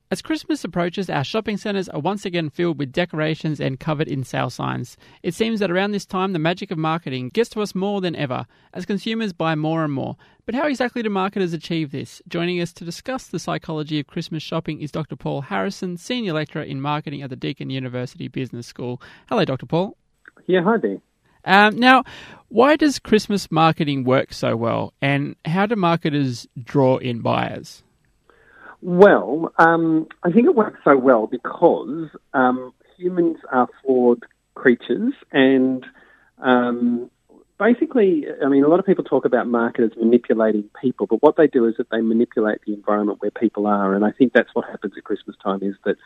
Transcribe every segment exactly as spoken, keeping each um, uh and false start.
As Christmas approaches, our shopping centres are once again filled with decorations and covered in sale signs. It seems that around this time, the magic of marketing gets to us more than ever, as consumers buy more and more. But how exactly do marketers achieve this? Joining us to discuss the psychology of Christmas shopping is Doctor Paul Harrison, Senior Lecturer in Marketing at the Deakin University Business School. Hello, Doctor Paul. Yeah, hi there. Um, now, why does Christmas marketing work so well, and how do marketers draw in buyers? Well, um, I think it works so well because um, humans are flawed creatures, and um, basically, I mean, a lot of people talk about marketers manipulating people, but what they do is that they manipulate the environment where people are, and I think that's what happens at Christmas time is that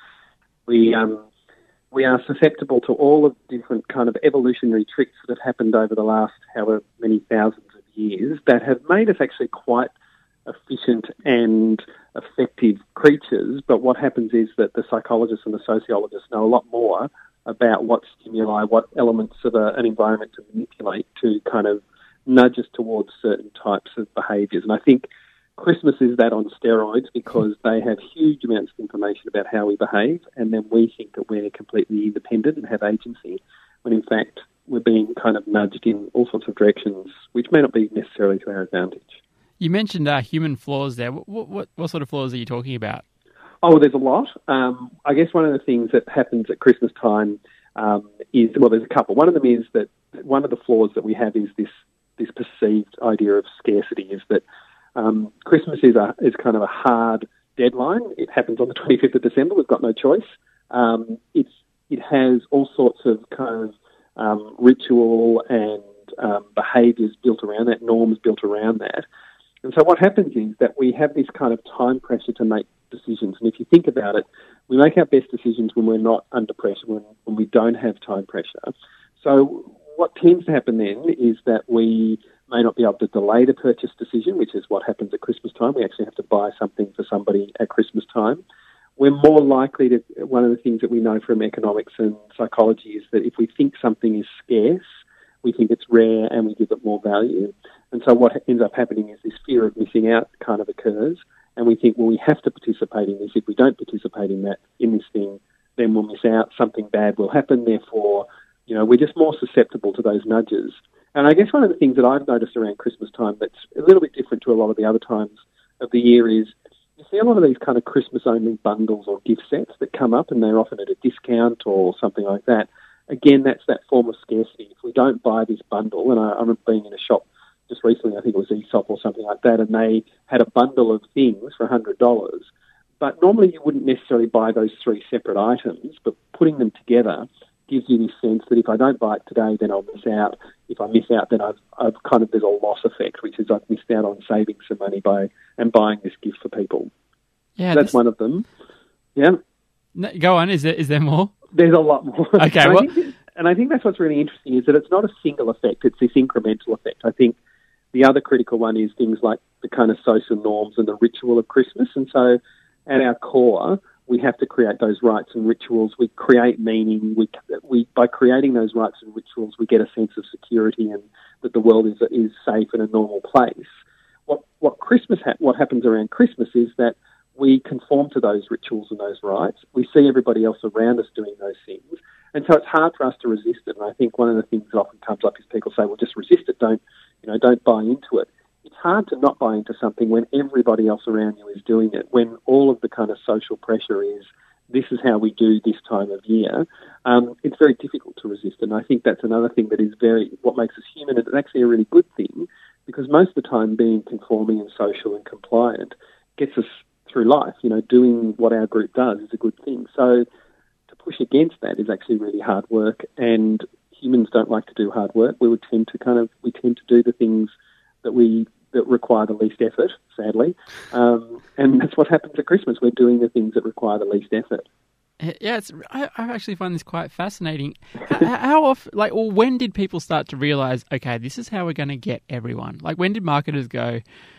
we um, we are susceptible to all of the different kind of evolutionary tricks that have happened over the last however many thousands of years that have made us actually quite efficient and effective creatures, but what happens is that the psychologists and the sociologists know a lot more about what stimuli, what elements of a, an environment to manipulate to kind of nudge us towards certain types of behaviours. And I think Christmas is that on steroids because they have huge amounts of information about how we behave, and then we think that we're completely independent and have agency, when in fact we're being kind of nudged in all sorts of directions, which may not be necessarily to our advantage. You mentioned uh, human flaws there. What, what what sort of flaws are you talking about? Oh, there's a lot. Um, I guess one of the things that happens at Christmas time um, is, well, there's a couple. One of them is that one of the flaws that we have is this this perceived idea of scarcity, is that um, Christmas is a is kind of a hard deadline. It happens on the twenty-fifth of December. We've got no choice. Um, it's it has all sorts of kind of um, ritual and um, behaviours built around that, norms built around that. And so what happens is that we have this kind of time pressure to make decisions. And if you think about it, we make our best decisions when we're not under pressure, when, when we don't have time pressure. So what tends to happen then is that we may not be able to delay the purchase decision, which is what happens at Christmas time. We actually have to buy something for somebody at Christmas time. We're more likely to, one of the things that we know from economics and psychology is that if we think something is scarce, we think it's rare and we give it more value. And so what ends up happening is this fear of missing out kind of occurs, and we think, well, we have to participate in this. If we don't participate in that, in this thing, then we'll miss out. Something bad will happen. Therefore, you know, we're just more susceptible to those nudges. And I guess one of the things that I've noticed around Christmas time that's a little bit different to a lot of the other times of the year is you see a lot of these kind of Christmas-only bundles or gift sets that come up, and they're often at a discount or something like that. Again, that's that form of scarcity. If we don't buy this bundle, and I, I remember being in a shop just recently, I think it was Aesop or something like that, and they had a bundle of things for one hundred dollars. But normally you wouldn't necessarily buy those three separate items, but putting them together gives you this sense that if I don't buy it today, then I'll miss out. If I miss out, then I've, I've kind of, there's a loss effect, which is I've missed out on saving some money by and buying this gift for people. Yeah, That's this... one of them. Yeah. No, go on, is there, is there more? There's a lot more. Okay, and, well... I think, and I think that's what's really interesting is that it's not a single effect, it's this incremental effect. I think the other critical one is things like the kind of social norms and the ritual of Christmas. And so at our core, we have to create those rites and rituals. We create meaning. We, we by creating those rites and rituals, we get a sense of security and that the world is is safe and a normal place. What what Christmas ha- what happens around Christmas is that we conform to those rituals and those rites. We see everybody else around us doing those things. And so it's hard for us to resist it. And I think one of the things that often comes up is people say, well, just resist it. Don't, you know, don't buy into it. It's hard to not buy into something when everybody else around you is doing it, when all of the kind of social pressure is, this is how we do this time of year. Um, it's very difficult to resist. And I think that's another thing that is very, what makes us human. It's actually a really good thing because most of the time being conforming and social and compliant gets us through life. You know, doing what our group does is a good thing. So to push against that is actually really hard work, and humans don't like to do hard work. We would tend to kind of, we tend to do the things that we, that require the least effort, sadly. Um, and that's what happens at Christmas. We're doing the things that require the least effort. Yeah, it's, I, I actually find this quite fascinating. How, how often, like, or when did people start to realise, okay, this is how we're going to get everyone? Like, when did marketers go,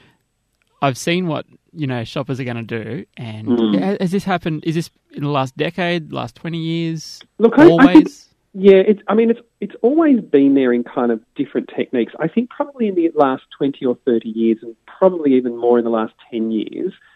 I've seen what, you know, shoppers are going to do, and mm. has this happened, is this in the last decade, last twenty years, Look, always? I, I think, yeah, it's, I mean, it's it's always been there in kind of different techniques. I think probably in the last twenty or thirty years, and probably even more in the last ten years,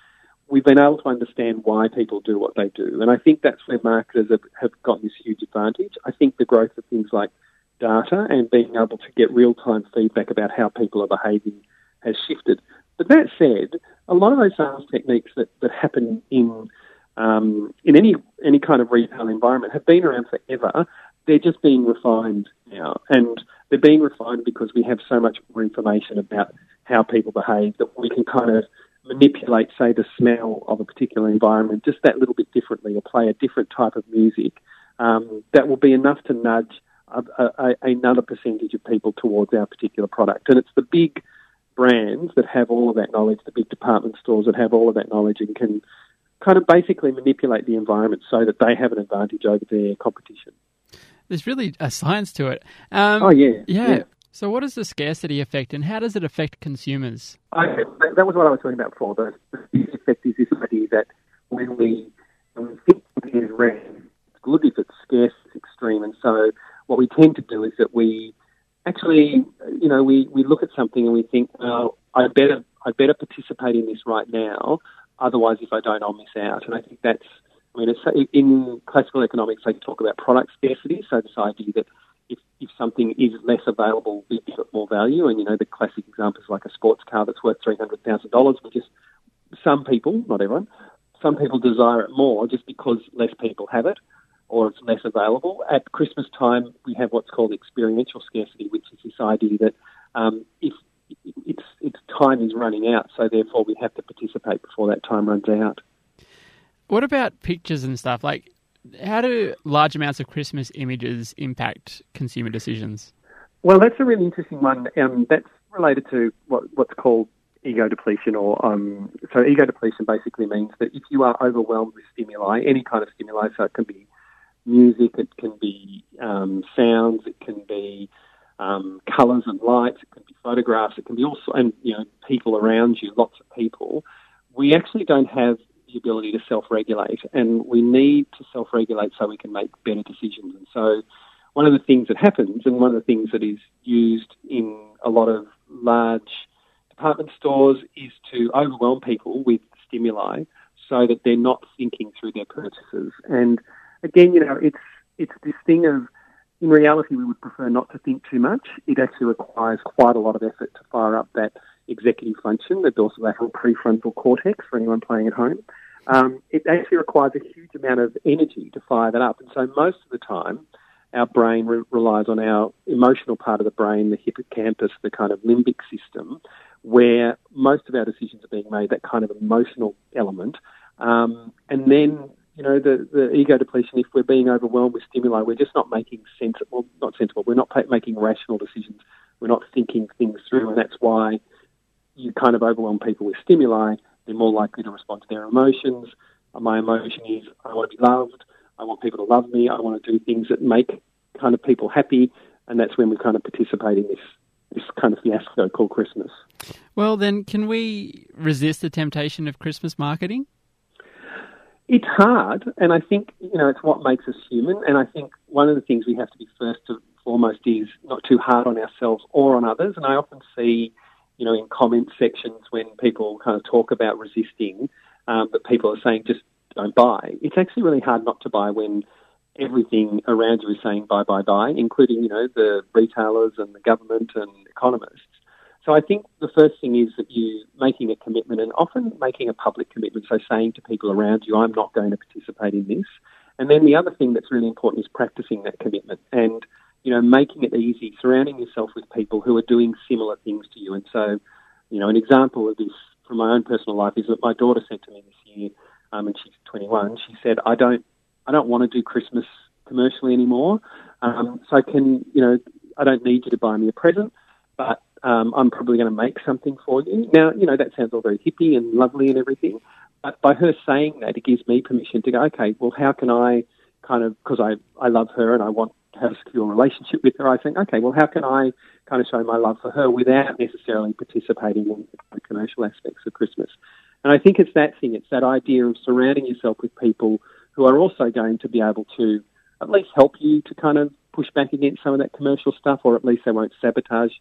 we've been able to understand why people do what they do. And I think that's where marketers have, have gotten this huge advantage. I think the growth of things like data and being able to get real-time feedback about how people are behaving has shifted. But that said, a lot of those sales techniques that, that happen in um, in any any kind of retail environment have been around forever. They're just being refined now. And they're being refined because we have so much more information about how people behave that we can kind of manipulate, say, the smell of a particular environment just that little bit differently, or play a different type of music um, that will be enough to nudge a, a, another percentage of people towards our particular product. And it's the big brands that have all of that knowledge, the big department stores that have all of that knowledge and can kind of basically manipulate the environment so that they have an advantage over their competition. There's really a science to it. Um, oh, yeah, yeah. yeah. So what is the scarcity effect and how does it affect consumers? Okay, that was what I was talking about before. The, the effect is this idea that when we, when we think something is rare, it's good. If it's scarce, it's extreme. And so what we tend to do is that we actually, you know, we, we look at something and we think, oh, I better I better participate in this right now. Otherwise, if I don't, I'll miss out. And I think that's, I mean, it's, in classical economics, they talk about product scarcity. So this idea that if, if something is less available, we give it more value. And, you know, the classic example is like a sports car that's worth three hundred thousand dollars, which is some people, not everyone, some people desire it more just because less people have it or it's less available. At Christmas time, we have what's called experiential scarcity, which is this idea that um, if its its time is running out, so therefore we have to participate before that time runs out. What about pictures and stuff? Like, how do large amounts of Christmas images impact consumer decisions? Well, that's a really interesting one. Um, that's related to what, what's called ego depletion. Or um, so ego depletion basically means that if you are overwhelmed with stimuli, any kind of stimuli, so it can be music, it can be um, sounds, it can be um, colours and lights, it can be photographs, it can be also, and you know, people around you, lots of people. We actually don't have the ability to self-regulate, and we need to self-regulate so we can make better decisions. And so one of the things that happens, and one of the things that is used in a lot of large department stores, is to overwhelm people with stimuli so that they're not thinking through their purchases. And again, you know, it's it's this thing of, in reality, we would prefer not to think too much. It actually requires quite a lot of effort to fire up that executive function, the dorsolateral prefrontal cortex, for anyone playing at home. Um, it actually requires a huge amount of energy to fire that up. And so most of the time, our brain re- relies on our emotional part of the brain, the hippocampus, the kind of limbic system, where most of our decisions are being made, that kind of emotional element. Um, and then, you know, the, the ego depletion, if we're being overwhelmed with stimuli, we're just not making sensible, well, not sensible, we're not making rational decisions. We're not thinking things through, and that's why you kind of overwhelm people with stimuli. They're more likely to respond to their emotions. My emotion is, I want to be loved. I want people to love me. I want to do things that make kind of people happy. And that's when we kind of participate in this, this kind of fiasco called Christmas. Well, then, can we resist the temptation of Christmas marketing? It's hard, and I think, you know, it's what makes us human. And I think one of the things we have to be first and foremost is not too hard on ourselves or on others. And I often see, you know, in comment sections when people kind of talk about resisting, um, but people are saying just don't buy. It's actually really hard not to buy when everything around you is saying buy, buy, buy, including, you know, the retailers and the government and economists. So I think the first thing is that you making a commitment, and often making a public commitment, so saying to people around you, I'm not going to participate in this. And then the other thing that's really important is practicing that commitment and, you know, making it easy, surrounding yourself with people who are doing similar things to you. And so, you know, an example of this from my own personal life is that my daughter said to me this year, um, and she's twenty-one, she said, I don't, I don't want to do Christmas commercially anymore. Um, so I can, you know, I don't need you to buy me a present, but um, I'm probably going to make something for you. Now, you know, that sounds all very hippie and lovely and everything, but by her saying that, it gives me permission to go, okay, well, how can I kind of, because I, I love her and I want to have a secure relationship with her, I think, okay, well, how can I kind of show my love for her without necessarily participating in the commercial aspects of Christmas? And I think it's that thing, it's that idea of surrounding yourself with people who are also going to be able to at least help you to kind of push back against some of that commercial stuff, or at least they won't sabotage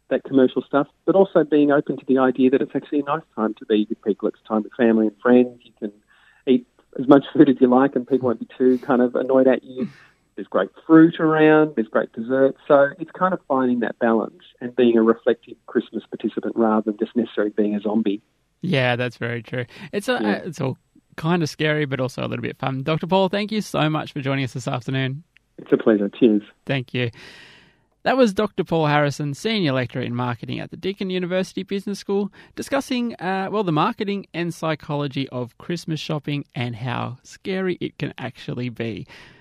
that commercial stuff, but also being open to the idea that it's actually a nice time to be with people. It's time with family and friends. You can eat as much food as you like and people won't be too kind of annoyed at you. There's great fruit around, there's great desserts. So it's kind of finding that balance and being a reflective Christmas participant rather than just necessarily being a zombie. Yeah, that's very true. It's, a, Yeah. it's all kind of scary, but also a little bit fun. Doctor Paul, thank you so much for joining us this afternoon. It's a pleasure. Cheers. Thank you. That was Doctor Paul Harrison, Senior Lecturer in Marketing at the Deakin University Business School, discussing, uh, well, the marketing and psychology of Christmas shopping and how scary it can actually be.